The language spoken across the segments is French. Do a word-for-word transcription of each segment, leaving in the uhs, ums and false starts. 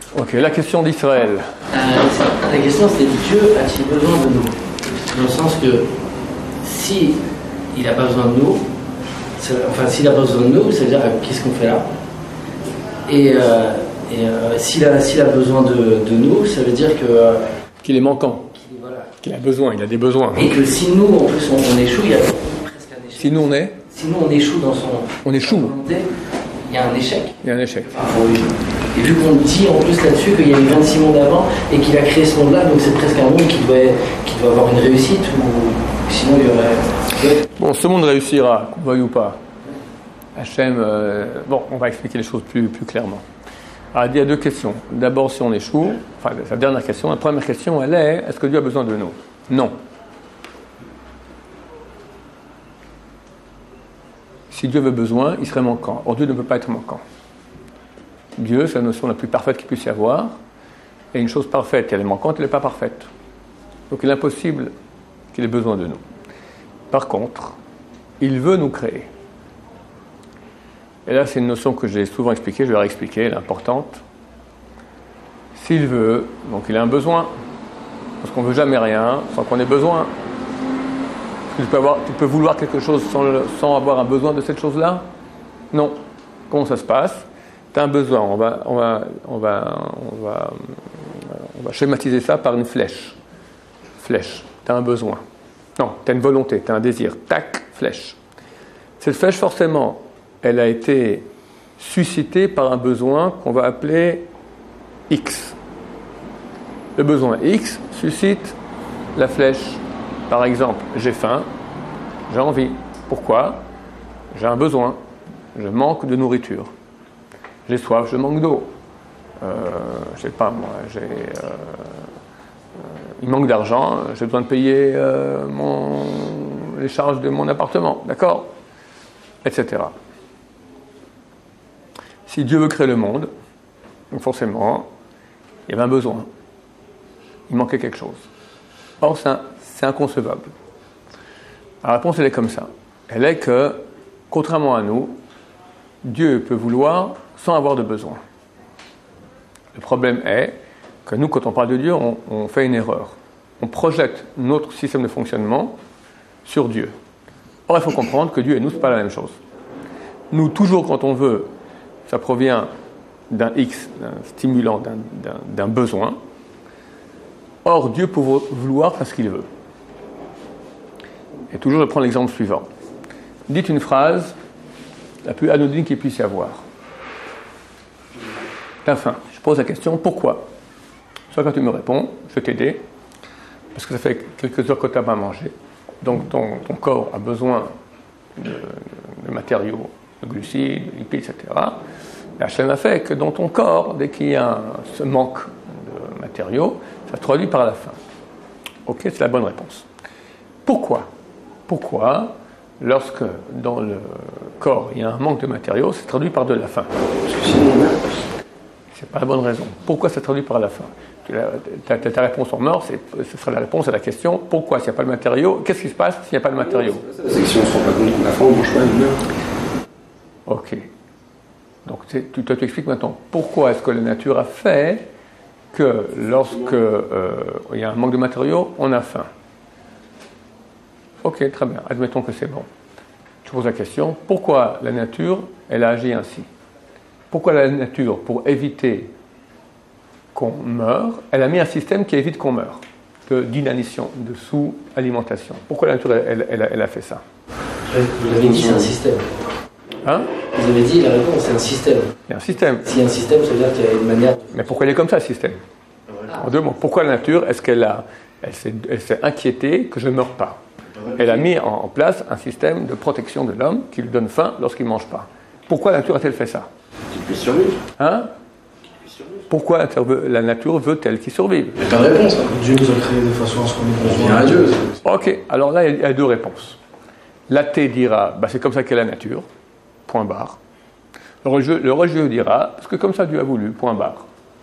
Ok, la question d'Israël. Euh, la question c'est Dieu a-t-il besoin de nous? Dans le sens que si il n'a pas besoin de nous, enfin s'il n'a pas besoin de nous, ça veut dire qu'est-ce qu'on fait là? Et, euh, et euh, s'il a, s'il a besoin de, de nous, ça veut dire que euh, qu'il est manquant, qu'il, voilà. qu'il a besoin, il a des besoins. Et que si nous en plus on, on échoue, il y a presque un échec. Si nous on est, si nous on échoue dans son on échoue. volonté, il y a un échec. Il y a un échec. Enfin, et vu qu'on dit en plus là-dessus qu'il y a eu vingt-six mondes avant et qu'il a créé ce monde-là, donc c'est presque un monde qui doit, qui doit avoir une réussite, ou sinon il y aurait... Bon, ce monde réussira, qu'on veuille ou pas. Hachem, euh, bon, on va expliquer les choses plus, plus clairement. Alors, il y a deux questions. D'abord, si on échoue, enfin, la dernière question, la première question, elle est, est-ce que Dieu a besoin de nous? Non. Si Dieu veut besoin, il serait manquant. Or, Dieu ne peut pas être manquant. Dieu, c'est la notion la plus parfaite qu'il puisse y avoir. Et une chose parfaite, elle est manquante, elle n'est pas parfaite. Donc, il est impossible qu'il ait besoin de nous. Par contre, il veut nous créer. Et là, c'est une notion que j'ai souvent expliquée, je vais la réexpliquer, elle est importante. S'il veut, donc il a un besoin. Parce qu'on ne veut jamais rien sans qu'on ait besoin. Tu peux, avoir, tu peux vouloir quelque chose sans, sans avoir un besoin de cette chose-là? Non. Comment ça se passe? Tu as un besoin. On va, on, va, on, va, on, va, on va schématiser ça par une flèche. Flèche. Tu as un besoin. Non, tu as une volonté, tu as un désir. Tac, flèche. Cette flèche, forcément, elle a été suscitée par un besoin qu'on va appeler X. Le besoin X suscite la flèche. Par exemple, j'ai faim, j'ai envie. Pourquoi? J'ai un besoin, je manque de nourriture. J'ai soif, je manque d'eau. Euh, je sais pas moi, j'ai, euh, euh, il manque d'argent, j'ai besoin de payer euh, mon, les charges de mon appartement, d'accord? Etc. Si Dieu veut créer le monde, donc forcément, il y avait un besoin. Il manquait quelque chose. Or, c'est, un, c'est inconcevable. La réponse, elle est comme ça. Elle est que, contrairement à nous, Dieu peut vouloir sans avoir de besoin. Le problème est que nous, quand on parle de Dieu, on, on fait une erreur. On projette notre système de fonctionnement sur Dieu. Or, il faut comprendre que Dieu et nous, ce n'est pas la même chose. Nous, toujours quand on veut, ça provient d'un X, d'un stimulant, d'un, d'un, d'un besoin. Or, Dieu peut vouloir faire ce qu'il veut. Et toujours, je prends l'exemple suivant. Dites une phrase la plus anodine qu'il puisse y avoir. T'as faim. Je pose la question, pourquoi? Soit quand tu me réponds, je vais t'aider, parce que ça fait quelques heures que tu n'as pas mangé. Donc, ton, ton corps a besoin de, de matériaux, de glucides, de lipides, et cetera. Et Hachem a fait que dans ton corps, dès qu'il y a un, ce manque de matériaux, ça se traduit par la faim. Ok, c'est la bonne réponse. Pourquoi? Pourquoi, lorsque dans le corps il y a un manque de matériaux, c'est traduit par de la faim? Parce que sinon on a... C'est pas la bonne raison. Pourquoi ça traduit par la faim? Ta, ta, ta réponse en or, c'est, ce sera la réponse à la question pourquoi s'il n'y a pas de matériaux? Qu'est-ce qui se passe s'il n'y a pas de matériaux? C'est, c'est que si on ne se rend pas compte qu'on a faim, on ne mange pas, on meurt. Ok. Donc tu, toi, tu expliques maintenant pourquoi est-ce que la nature a fait que lorsque euh, il y a un manque de matériaux, on a faim. Ok, très bien. Admettons que c'est bon. Je pose la question, pourquoi la nature, elle a agi ainsi? Pourquoi la nature, pour éviter qu'on meure, elle a mis un système qui évite qu'on meure, de, d'inanition, de sous-alimentation? Pourquoi la nature, elle, elle, elle a fait ça? Vous l'avez dit, c'est un système. Hein? Vous avez dit, la réponse, c'est un système. Il y a un système. S'il y a un système, ça veut dire qu'il y a une manière... Mais pourquoi il est comme ça, le système? Ah. En deux mots, pourquoi la nature, est-ce qu'elle a, elle s'est, elle s'est inquiétée que je ne meure pas? Elle a mis en place un système de protection de l'homme qui lui donne faim lorsqu'il ne mange pas. Pourquoi la nature a-t-elle fait ça? Qu'il puisse survivre. Hein? Pourquoi la nature veut-elle qu'il survive? Il n'y a pas de réponse. Hein. Dieu nous a créé de façon à ce qu'on ait besoin à Dieu. Ok, alors là, il y a deux réponses. L'athée dira, bah, c'est comme ça qu'est la nature, point barre. Le religieux, le religieux dira, parce que comme ça Dieu a voulu, point barre.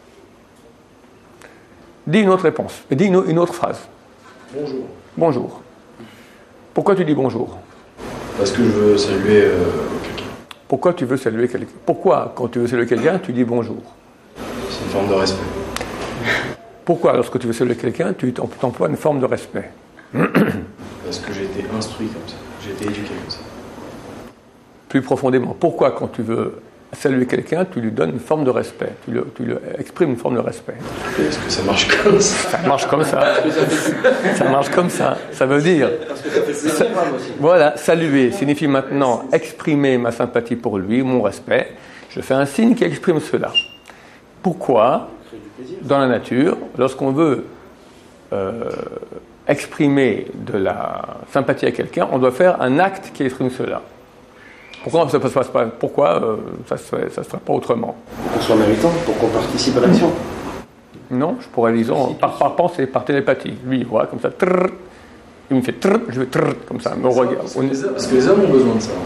Dis une autre réponse, dis une, une autre phrase. Bonjour. Bonjour. Pourquoi tu dis bonjour? Parce que je veux saluer euh, quelqu'un. Pourquoi tu veux saluer quelqu'un? Pourquoi, quand tu veux saluer quelqu'un, tu dis bonjour? C'est une forme de respect. Pourquoi, lorsque tu veux saluer quelqu'un, tu emploies une forme de respect? Parce que j'ai été instruit comme ça. J'ai été éduqué comme ça. Plus profondément, pourquoi, quand tu veux saluer quelqu'un, tu lui donnes une forme de respect, tu lui, tu lui exprimes une forme de respect? Est-ce que ça marche comme ça? Ça marche comme ça. Ça marche comme ça. Ça veut dire. Ça, voilà, saluer signifie maintenant exprimer ma sympathie pour lui, mon respect. Je fais un signe qui exprime cela. Pourquoi, dans la nature, lorsqu'on veut euh, exprimer de la sympathie à quelqu'un, on doit faire un acte qui exprime cela? Pourquoi ça ne se passe pas? Pourquoi euh, ça ne se ferait pas autrement? Pour qu'on soit méritant, pour qu'on participe à l'action. Non, je pourrais disons par, par pensée, par télépathie. Lui, il voit comme ça, trrr, il me fait trrr, je vais trrr, comme ça. Me regarde. Parce, que parce que les hommes ont besoin de ça.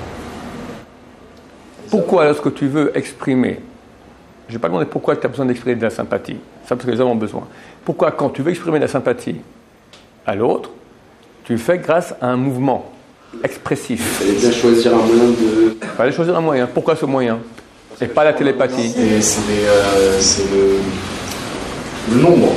Pourquoi, lorsque tu veux exprimer, je n'ai pas demandé pourquoi tu as besoin d'exprimer de la sympathie, ça parce que les hommes ont besoin. Pourquoi, quand tu veux exprimer de la sympathie à l'autre, tu le fais grâce à un mouvement expressif? Il fallait bien choisir un moyen de... Il fallait choisir un moyen. Pourquoi ce moyen? Et pas la télépathie. Et c'est, les, euh, c'est le, le nombre.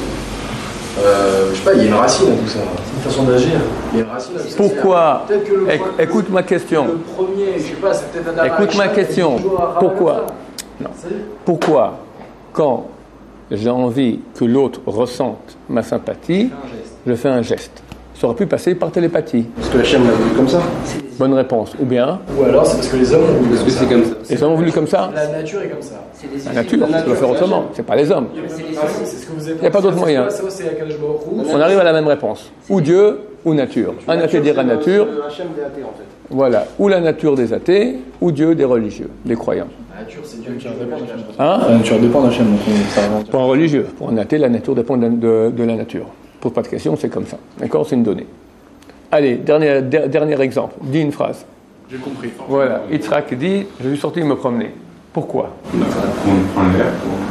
Euh, je sais pas, il y a une racine à tout ça. C'est une façon d'agir. Il y a une racine à tout ça. Pourquoi? Peut-être que le Éc- point- Écoute ma question. Le premier, je sais pas, c'est peut-être un Écoute ma question. Pourquoi? Non. Pourquoi, quand j'ai envie que l'autre ressente ma sympathie, je fais un geste? Ça aurait pu passer par télépathie. Parce que Hachem l'a voulu comme ça. Bonne réponse. Ou bien, Ou alors c'est parce que les hommes ont voulu Parce que c'est comme ça. les hommes ont voulu comme ça? La nature est comme ça. La nature, tu dois faire autrement. C'est pas les hommes. C'est ce que vous êtes. Il n'y a pas d'autre moyen. Ça, c'est à Kadosh Baruch Hu. On arrive à la même réponse. Ou Dieu, ou nature. Un athée dira nature, Hachem des athées, en fait. voilà. Ou la nature des athées, ou Dieu des religieux, des croyants. La nature, c'est Dieu qui dépend d'Hachem. Hein? La nature dépend d'Hachem, donc ça va. Pour un religieux, pour un athée, la nature dépend de, de, de la nature. Pose pas de question, c'est comme ça. D'accord? C'est une donnée. Allez, dernier, der, dernier exemple. Dis une phrase. J'ai compris. Voilà. Yitzhak dit, je suis sorti me promener. Pourquoi? Prendre l'air.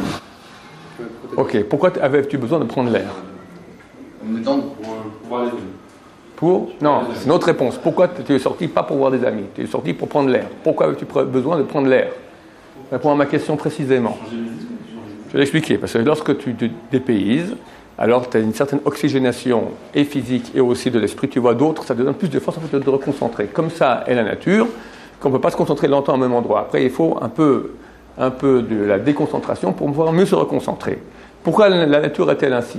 Ok. Pourquoi avais-tu besoin de prendre l'air? En étant pour voir les deux. Pour? Non, c'est une autre réponse. Pourquoi tu es sorti pas pour voir des amis? Tu es sorti pour prendre l'air. Pourquoi avais-tu besoin de prendre l'air? Réponds à ma question précisément. Je vais l'expliquer. Parce que lorsque tu te dépayses, alors tu as une certaine oxygénation et physique et aussi de l'esprit. Tu vois d'autres, ça te donne plus de force en fait, de te reconcentrer. Comme ça est la nature, qu'on ne peut pas se concentrer longtemps au même endroit. Après, il faut un peu, un peu de la déconcentration pour pouvoir mieux se reconcentrer. Pourquoi la nature est-elle ainsi?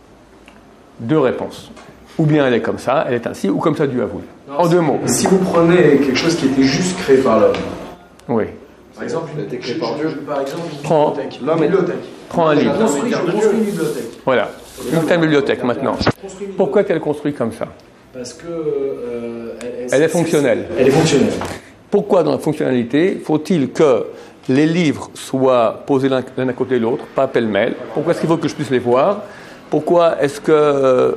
Deux réponses. Ou bien elle est comme ça, elle est ainsi, ou comme ça Dieu a voulu. En deux mots. Si vous prenez quelque chose qui était juste créé par l'homme, Oui. par exemple, Ça a été une, créé je- par je- Dieu. par exemple, une Prends- bibliothèque. l'homme Une est- bibliothèque. Prends un Je livre. construis, je construis une bibliothèque. Voilà. Une telle bibliothèque maintenant. Je construis une Pourquoi est-elle construite comme ça? Parce que euh, elle, Elle est fonctionnelle. Elle est fonctionnelle. Pourquoi dans la fonctionnalité faut-il que les livres soient posés l'un l'un à côté de l'autre, pas pêle-mêle? Pourquoi est-ce qu'il faut que je puisse les voir? Pourquoi est-ce que...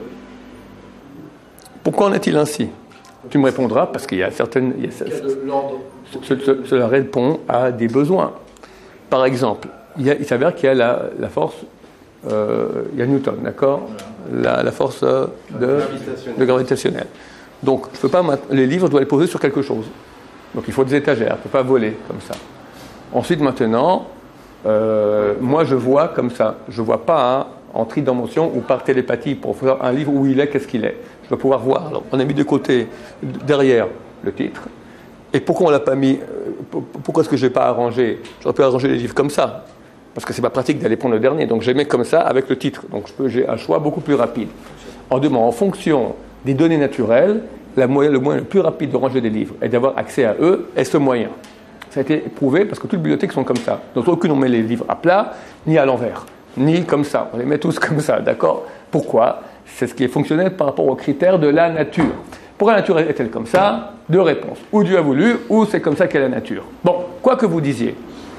Pourquoi en est-il ainsi? Tu me répondras parce qu'il y a certaines... il y a- Il y a de l'ordre. ce- ce- cela répond à des besoins. Par exemple, il, y a- il s'avère qu'il y a la, la force... euh, il y a Newton, d'accord? La, la force euh, de, de gravitationnelle. Donc, je peux pas mat- les livres, je dois les poser sur quelque chose. Donc, il faut des étagères, je ne peux pas voler comme ça. Ensuite, maintenant, euh, moi, je vois comme ça. Je ne vois pas hein, en tridimension ou par télépathie pour faire un livre où il est, qu'est-ce qu'il est. Je dois pouvoir voir. Alors, on a mis de côté, derrière, le titre. Et pourquoi on l'a pas mis euh, Pourquoi est-ce que je n'ai pas arrangé? J'aurais pu arranger les livres comme ça. Parce que c'est pas pratique d'aller prendre le dernier. Donc, je les mets comme ça avec le titre. Donc, je peux, j'ai un choix beaucoup plus rapide. En deux mots, en fonction des données naturelles, la moyen, le moyen le plus rapide de ranger des livres et d'avoir accès à eux est ce moyen. Ça a été prouvé parce que toutes les bibliothèques sont comme ça. Donc aucune on met les livres à plat, ni à l'envers, ni comme ça. On les met tous comme ça, d'accord? Pourquoi? C'est ce qui est fonctionnel par rapport aux critères de la nature. Pourquoi la nature est-elle comme ça? Deux réponses. Ou Dieu a voulu, ou c'est comme ça qu'est la nature. Bon, quoi que vous disiez,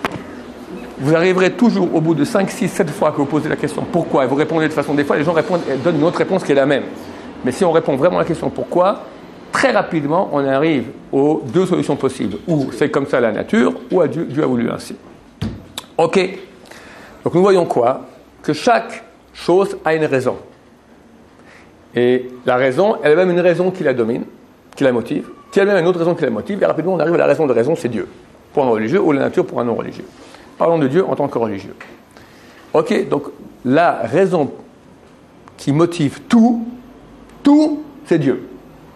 vous arriverez toujours au bout de cinq, six, sept fois que vous posez la question pourquoi, et vous répondez de façon, des fois les gens répondent et donnent une autre réponse qui est la même. Mais si on répond vraiment à la question pourquoi, très rapidement on arrive aux deux solutions possibles. Ou c'est comme ça la nature, ou à Dieu, Dieu a voulu ainsi. Ok. Donc nous voyons quoi? Que chaque chose a une raison. Et la raison, elle a même une raison qui la domine, qui la motive, qui a même une autre raison qui la motive, et rapidement on arrive à la raison de raison, c'est Dieu. Pour un religieux, ou la nature pour un non-religieux. Parlons de Dieu en tant que religieux. Ok, donc la raison qui motive tout, tout, c'est Dieu.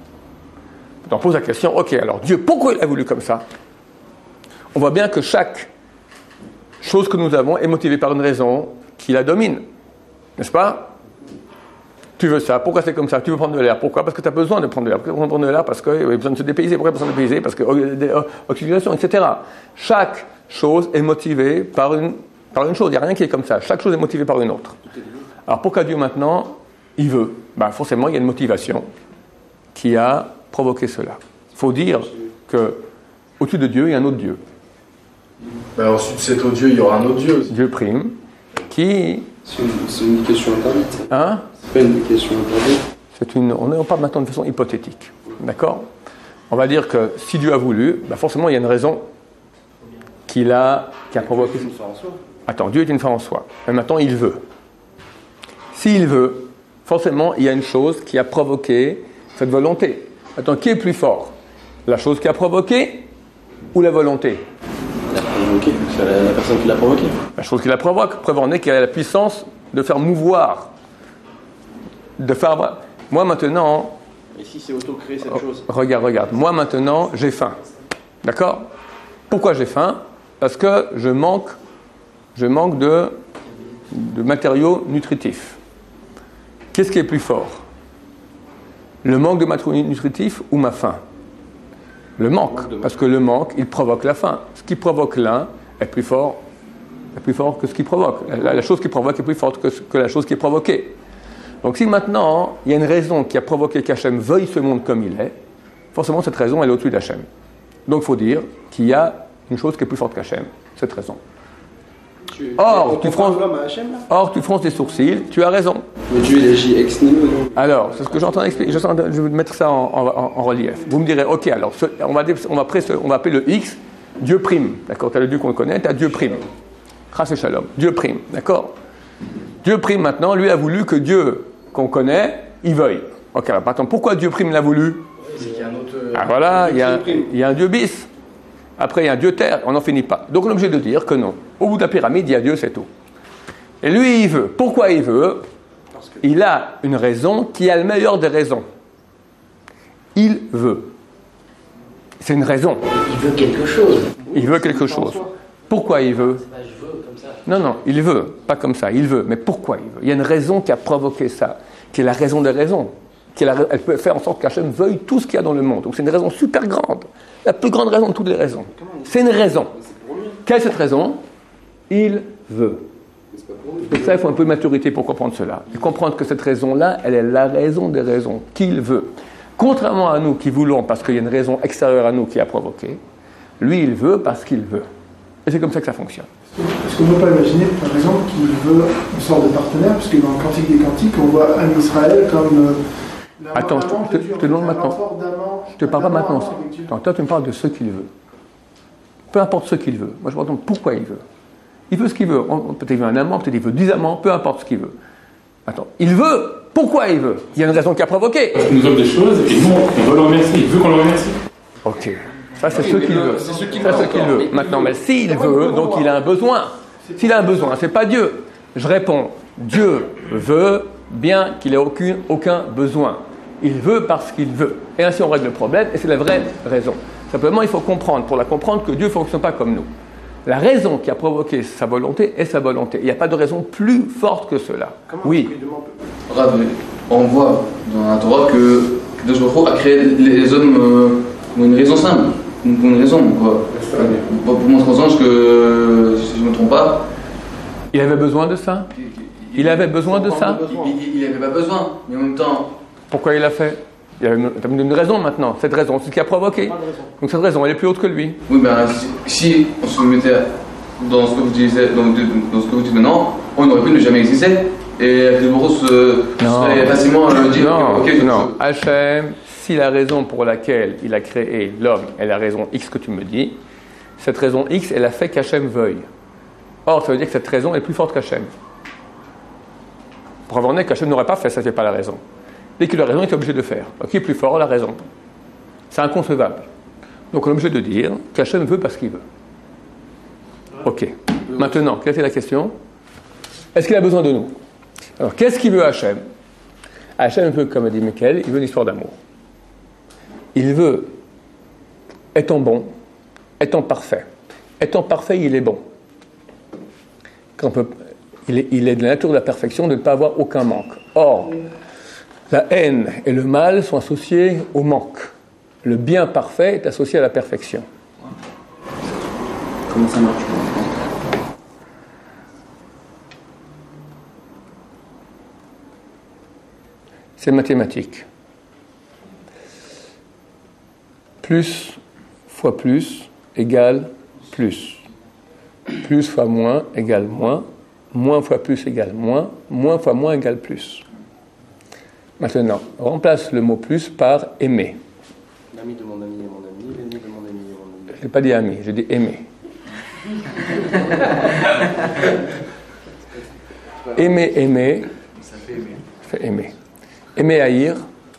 On pose la question, ok, alors Dieu, pourquoi il a voulu comme ça? On voit bien que chaque chose que nous avons est motivée par une raison qui la domine, n'est-ce pas? Tu veux ça, pourquoi c'est comme ça? Tu veux prendre de l'air, pourquoi? Parce que tu as besoin de prendre de l'air. Pourquoi tu veux prendre de l'air? Parce qu'il y a besoin de se dépayser. Pourquoi besoin de se dépayser? Parce que euh, oxygénation, et cetera. Chaque chose est motivée par une, par une chose. Il n'y a rien qui est comme ça. Chaque chose est motivée par une autre. Alors pourquoi Dieu maintenant, il veut? Ben, forcément, il y a une motivation qui a provoqué cela. Il faut dire qu'au-dessus de Dieu, il y a un autre Dieu. Ben, ensuite, cet autre Dieu, il y aura un autre Dieu aussi. Dieu prime, qui... C'est une, c'est une question interdite. Hein? C'est pas une question interdite. C'est une, on parle maintenant de façon hypothétique. D'accord? On va dire que si Dieu a voulu, ben forcément il y a une raison qu'il a, qui a provoqué. Une fin en soi. Attends, Dieu est une fin en soi. Mais maintenant il veut. S'il veut, forcément il y a une chose qui a provoqué cette volonté. Attends, qui est plus fort? La chose qui a provoqué ou la volonté? La provoqué, c'est la, la personne qui l'a provoqué. La chose qui la provoque. Preuve en est qu'elle a la puissance de faire mouvoir. De faire. Moi maintenant. Et si c'est auto-créé cette chose? Regarde, regarde. Moi maintenant, j'ai faim. D'accord? Pourquoi j'ai faim? Parce que je manque, je manque de, de matériaux nutritifs. Qu'est-ce qui est plus fort? Le manque de matériaux nutritifs ou ma faim? Le manque. Parce que le manque, il provoque la faim. Ce qui provoque l'un est plus fort, est plus fort que ce qui provoque. La, la chose qui provoque est plus forte que, que la chose qui est provoquée. Donc si maintenant, il y a une raison qui a provoqué qu'Hachem veuille ce monde comme il est, forcément cette raison elle est au-dessus d'Hachem. Donc il faut dire qu'il y a une chose qui est plus forte qu'Hachem, cette raison. Tu, Or, tu fronces, l'homme à Hachem, là? or, tu fronces des sourcils, tu as raison. Mais Dieu il agit ex nihilo, non? Alors, c'est ce que j'entends expliquer, je vais mettre ça en, en, en relief. Vous me direz, ok, alors ce, on, va, on, va pré, on va appeler le X Dieu prime. D'accord? Tu as le Dieu qu'on connaît, tu as Dieu prime. Chas et Shalom. Dieu prime. D'accord? Dieu prime maintenant, lui a voulu que Dieu qu'on connaît, il veuille. Ok, alors attends, pourquoi Dieu prime l'a voulu? C'est qu'il y a un autre. Ah voilà, il y, a, il y a un Dieu bis. Après, il y a un Dieu terre, on n'en finit pas. Donc on est obligé de dire que non. Au bout de la pyramide, il y a Dieu, c'est tout. Et lui, il veut. Pourquoi il veut? Parce que... Il a une raison qui a le meilleur des raisons. Il veut. C'est une raison. Il veut quelque chose. Il veut quelque chose. Pourquoi il veut? C'est pas je veux comme ça. Non, non, il veut. Pas comme ça, il veut. Mais pourquoi il veut? Il y a une raison qui a provoqué ça, qui est la raison des raisons. Qui est la, elle peut faire en sorte qu'Hachem veuille tout ce qu'il y a dans le monde. Donc c'est une raison super grande. La plus grande raison de toutes les raisons. C'est une raison. Quelle est cette raison? Il veut. Donc ça, il faut un peu de maturité pour comprendre cela. Et comprendre que cette raison-là, elle est la raison des raisons, qu'il veut. Contrairement à nous qui voulons parce qu'il y a une raison extérieure à nous qui a provoqué, lui, il veut parce qu'il veut. Et c'est comme ça que ça fonctionne. Est-ce qu'on ne peut pas imaginer, par exemple, qu'il veut une sorte de partenaire, puisque dans le Cantique des Cantiques, on voit un Israël comme... Euh, Attends, je te, te, te demande maintenant. Je ne te parle pas maintenant. Attends, toi, tu me parles de ce qu'il veut. Peu importe ce qu'il veut. Moi, je me demande pourquoi il veut. Il veut ce qu'il veut. Peut-être il veut un amant, peut-être il veut dix amants, peu importe ce qu'il veut. Attends, il veut. Pourquoi il veut? Il y a une raison qui a provoqué. Parce qu'il nous offre des choses et nous, on veut le remercier. Il veut qu'on le remercie. Ok. Ça, c'est ce qu'il veut. C'est ce qu'il veut. Maintenant, mais s'il veut, donc il a un besoin. S'il a un besoin, c'est pas Dieu. Je réponds, Dieu veut bien qu'il ait aucun, aucun besoin. Il veut parce qu'il veut. Et ainsi, on règle le problème, et c'est la vraie raison. Simplement, il faut comprendre, pour la comprendre, que Dieu ne fonctionne pas comme nous. La raison qui a provoqué sa volonté est sa volonté. Il n'y a pas de raison plus forte que cela. Oui. On voit dans la Torah que Kadosh Baruch Hu a créé les hommes euh, pour une raison simple, pour une raison. Quoi. Pour montrer aux anges que, si je ne me trompe pas... Il avait besoin de ça? Il avait besoin de ça? Il n'avait pas besoin, mais en même temps... Pourquoi il l'a fait? Il y a une, une raison maintenant. Cette raison, c'est ce qui a provoqué. Donc cette raison, elle est plus haute que lui. Oui, ben si, si on se mettait dans ce que vous disiez, dans, dans ce que vous dites maintenant, on aurait pu ne jamais exister. Et le bureau se serait facilement le dire. Non, okay, non. Hachem, si la raison pour laquelle il a créé l'homme est la raison X que tu me dis, cette raison X, elle a fait qu'Hachem veuille. Or, ça veut dire que cette raison est plus forte qu'Hachem. Preuve en est qu'Hachem n'aurait pas fait ça, c'est pas la raison. Dès qu'il a raison, il est obligé de faire. Donc, qui est plus fort? La raison. C'est inconcevable. Donc, on est obligé de dire qu'Hachem veut parce qu'il veut. Ok. Maintenant, quelle était la question? Est-ce qu'il a besoin de nous? Alors, qu'est-ce qu'il veut Hachem? Hachem, un peu comme a dit Michael, il veut une histoire d'amour. Il veut, étant bon, étant parfait. Étant parfait, il est bon. Quand on peut, il, est, il est de la nature de la perfection de ne pas avoir aucun manque. Or, la haine et le mal sont associés au manque. Le bien parfait est associé à la perfection. Comment ça marche? C'est mathématique. Plus fois plus égale plus. Plus fois moins égale moins. Moins fois plus égale moins. Moins fois moins égale plus. Maintenant, remplace le mot plus par aimer. L'ami de mon ami est mon ami, l'ennemi de mon ami est mon ami. Je n'ai pas dit ami, j'ai dit aimer. Aimer, aimer. Ça fait aimer. Ça fait aimer. Aimer, haïr.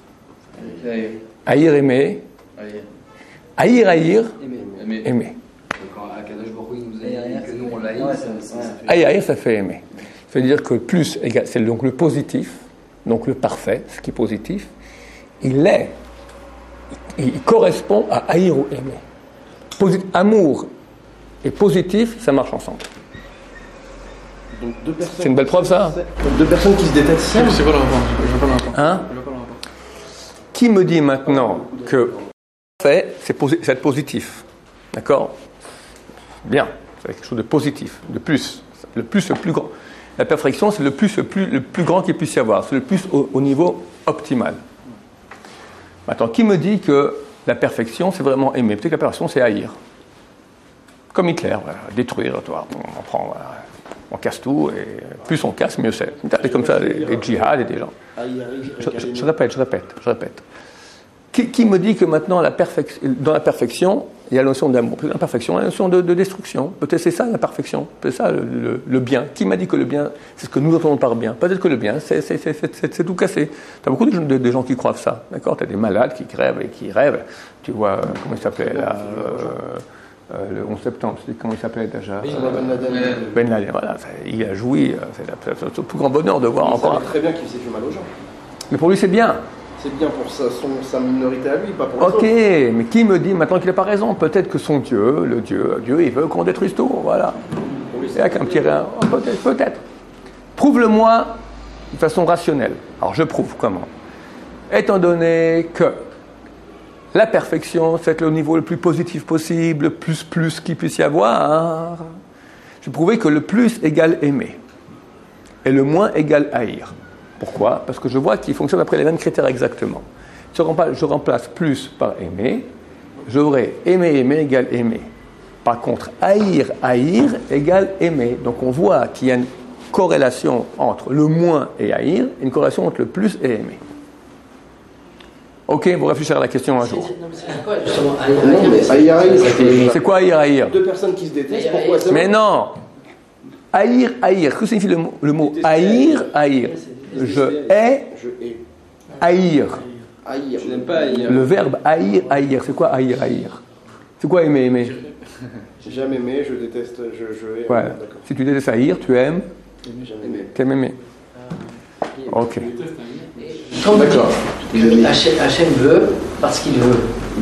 Haïr, aimer. Haïr, haïr. Aimer. Aimer. Quand Akadosh Baruch Hu nous a dit que nous on l'haït, ça, ça, ça fait Haïr, haïr, ça fait aimer. Ça veut dire que plus égale, c'est donc le positif, donc le parfait, ce qui est positif, il est, il, il correspond à haïr ou aimer. Posit- amour et positif, ça marche ensemble. Donc deux personnes. C'est une belle preuve, ça. Donc deux personnes qui se détestent. C'est quoi le rapport? Je vois pas le rapport. Hein? Je vois pas le rapport. Qui me dit maintenant que fait, c'est, posi- c'est être positif? D'accord? Bien, c'est quelque chose de positif, de plus. Le plus, le plus grand. La perfection, c'est le plus, le plus, le plus grand qu'il puisse y avoir. C'est le plus au, au niveau optimal. Maintenant, qui me dit que la perfection, c'est vraiment aimer? Peut-être que la perfection, c'est haïr. Comme Hitler, voilà, détruire, toi, on prend, voilà, on casse tout, et plus on casse, mieux c'est. C'est comme ça, les, les djihad et des gens. Je, je, je répète, je répète, je répète. Qui, qui me dit que maintenant, la perfec- dans la perfection, il y a la notion d'amour? Peut-être la perfection, il y a la notion de, de destruction. Peut-être c'est ça la perfection. Peut-être ça le, le, le bien. Qui m'a dit que le bien, c'est ce que nous entendons par bien? Peut-être que le bien, c'est, c'est, c'est, c'est, c'est tout cassé. Tu as beaucoup de gens, de, de gens qui croient ça. D'accord? Tu as des malades qui crèvent et qui rêvent. Tu vois, euh, comment il s'appelait là euh, euh, le onze septembre, c'est, comment il s'appelait déjà euh, Ben Laden, voilà. Ça, il a joui. C'est, la, c'est le plus grand bonheur de voir Il encore. savait très bien qu'il faisait du mal aux gens. Mais pour lui, c'est bien. C'est bien pour sa, son, sa minorité à lui, pas pour les Ok, autres. mais qui me dit maintenant qu'il n'a pas raison? Peut-être que son Dieu, le Dieu, Dieu, il veut qu'on détruise tout, voilà. Oui, C'est là qu'un petit rien. Oh, peut-être, peut-être. Prouve-le-moi de façon rationnelle. Alors je prouve comment? Étant donné que la perfection, c'est le niveau le plus positif possible, le plus plus qu'il puisse y avoir, j'ai prouvé que le plus égale aimer et le moins égale haïr. Pourquoi? Parce que je vois qu'il fonctionne après les mêmes critères exactement. Si je remplace plus par aimer, j'aurai aimer, aimer égale aimer. Par contre, haïr, haïr égale aimer. Donc on voit qu'il y a une corrélation entre le moins et haïr, une corrélation entre le plus et aimer. Ok, vous réfléchirez à la question un jour. C'est- non, mais c'est quoi justement haïr, Non, haïr, mais c'est- haïr, haïr, c'est- c'est- C'est quoi haïr, haïr? Deux personnes qui se détestent, Haïr, pourquoi haïr. ça Mais non! Haïr, haïr. Que signifie le mot, le mot haïr, haïr? Je hais, Je hais. haïr. Haïr. Je n'aime pas haïr. Le verbe haïr, haïr. C'est quoi haïr, haïr? C'est quoi aimer, aimer? J'ai jamais aimé, je déteste, je, je hais. Ouais. D'accord. Si tu détestes haïr, tu aimes, Jamais aimé. tu aimes aimer. Ok. Quand vous D'accord. dites que Hachem, Hachem veut parce qu'il veut,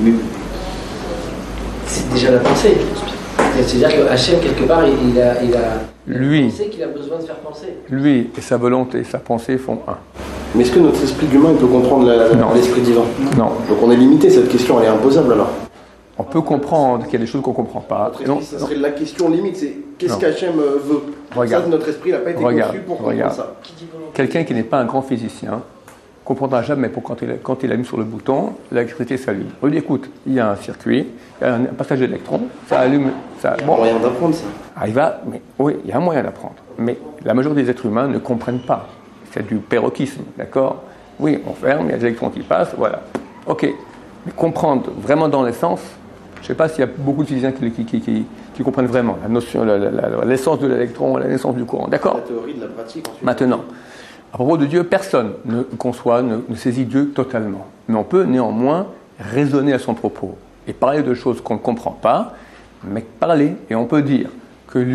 c'est déjà la pensée. C'est-à-dire que Hachem, quelque part, il il a, il a Lui, pensé qu'il a besoin de faire penser. lui et sa volonté et sa pensée font un. Mais est-ce que notre esprit humain il peut comprendre la- la- Non. l'esprit divin? Non. Donc on est limité, cette question, elle est imposable alors. On peut comprendre qu'il y a des choses qu'on ne comprend pas. Notre Et non, esprit, ça non. serait la question limite, c'est qu'est-ce Non. qu'Hachem euh, veut? Regarde. Ça, notre esprit n'a pas été Regarde. conçu pour comprendre Regarde. ça. Quelqu'un qui n'est pas un grand physicien comprendra jamais pourquoi quand il, quand il allume sur le bouton, l'électricité s'allume. On lui dit, écoute, il y a un circuit, il y a un passage d'électrons, ça allume, ça... Il y a moyen d'apprendre ça. Ah, il va, mais oui, il y a un moyen d'apprendre. Mais la majorité des êtres humains ne comprennent pas. C'est du perroquisme, d'accord? Oui, on ferme, il y a des électrons qui passent, voilà. Ok. Mais comprendre vraiment dans l'essence, je ne sais pas s'il y a beaucoup de physiciens qui, qui, qui, qui, qui comprennent vraiment la notion, la, la, la, l'essence de l'électron, la naissance du courant, d'accord? La théorie de la pratique ensuite. Maintenant, à propos de Dieu, personne ne conçoit, ne, ne saisit Dieu totalement. Mais on peut néanmoins raisonner à son propos et parler de choses qu'on ne comprend pas, mais parler. Et on peut dire que lui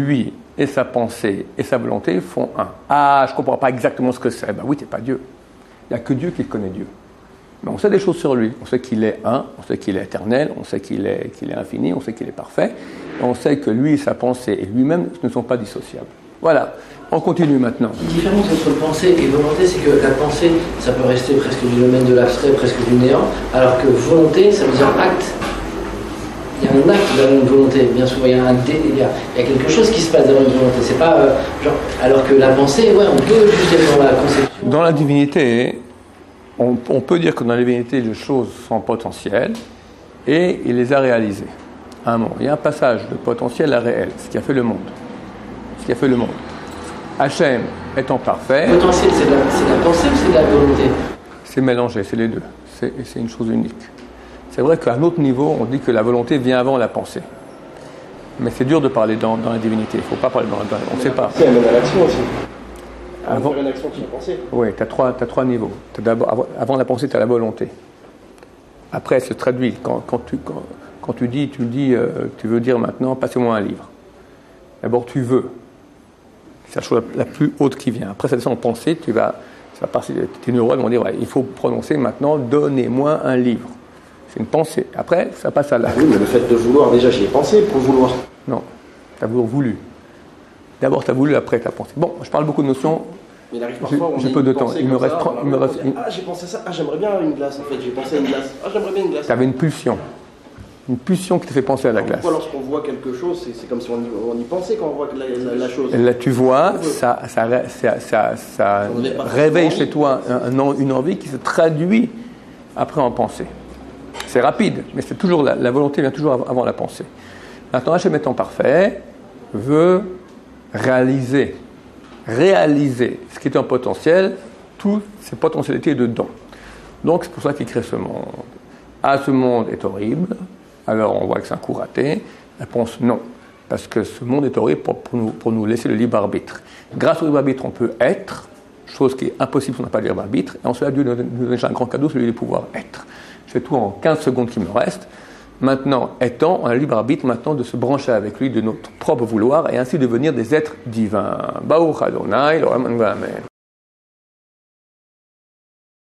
et sa pensée et sa volonté font un. Ah, je ne comprends pas exactement ce que c'est. Ben oui, tu n'es pas Dieu. Il n'y a que Dieu qui connaît Dieu. Mais on sait des choses sur lui. On sait qu'il est un, on sait qu'il est éternel, on sait qu'il est, qu'il est infini, on sait qu'il est parfait. Et on sait que lui, sa pensée et lui-même ne sont pas dissociables. Voilà. On continue maintenant. La différence entre pensée et volonté, c'est que la pensée, ça peut rester presque du domaine de l'abstrait, presque du néant, alors que volonté, ça veut dire acte. Il y a un acte derrière une volonté, bien souvent, il y a, un dé, il y a, il y a quelque chose qui se passe derrière une volonté. C'est pas euh, genre, alors que la pensée, ouais, on peut juste être dans la conception. Dans la divinité, on, on peut dire que dans la divinité, les choses sont potentielles et il les a réalisées. À un moment, il y a un passage de potentiel à réel, ce qui a fait le monde. Ce qui a fait le monde. Hachem étant parfait. Le potentiel, c'est de, la, c'est de la pensée ou c'est de la volonté? C'est mélangé, c'est les deux. C'est, c'est une chose unique. C'est vrai qu'à un autre niveau, on dit que la volonté vient avant la pensée. Mais c'est dur de parler dans, dans la divinité. Il ne faut pas parler dans la divinité. On ne sait pas. C'est une action aussi. Avant, une action qui est pensée. oui, tu as trois, t'as trois niveaux. T'as d'abord, avant la pensée, tu as la volonté. Après, elle se traduit. Quand, quand, tu, quand, quand tu dis, tu dis, euh, tu veux dire maintenant, passez-moi un livre. D'abord, tu veux. C'est la chose la plus haute qui vient. Après, ça descend en pensée, tu vas, ça va passer, tes neurones vont dire, ouais, il faut prononcer maintenant, donnez-moi un livre. C'est une pensée. Après, ça passe à là. Oui, mais le fait de vouloir, déjà, j'y ai pensé pour vouloir. Non, tu as voulu. D'abord, tu as voulu, après, tu as pensé. Bon, je parle beaucoup de notions. Mais il arrive parfois, on J'ai dit peu de une temps. pensée Il me comme reste ça, trente- on il me va reste dire, une- ah, j'ai pensé ça, ah, j'aimerais bien une glace, en fait, j'ai pensé à une glace. Ah, j'aimerais bien une glace. Tu avais une pulsion. Une pulsion qui te fait penser à la glace. Pourquoi lorsqu'on voit quelque chose, c'est, c'est comme si on y, on y pensait quand on voit la, la, la chose. Et là, tu vois, ça, ça, ça, ça, ça On avait pas réveille forcément chez toi un- un- une envie qui se traduit après en pensée. C'est rapide, mais c'est toujours la, la volonté vient toujours av- avant la pensée. Maintenant, Hachem étant parfait, veut réaliser, réaliser ce qui est un potentiel, toutes ces potentialités dedans. Donc, c'est pour ça qu'il crée ce monde. Ah, ce monde est horrible. Alors, on voit que c'est un coup raté. Réponse non. Parce que ce monde est horrible pour, pour, nous, pour nous laisser le libre arbitre. Grâce au libre arbitre, on peut être, chose qui est impossible si on n'a pas de libre arbitre. Et ensuite, Dieu nous donne déjà un grand cadeau, celui de pouvoir être. Je fais tout en quinze secondes qui me restent. Maintenant, étant, on a le libre arbitre maintenant de se brancher avec lui de notre propre vouloir et ainsi devenir des êtres divins. Baruch Adonai, l'Olam Amen.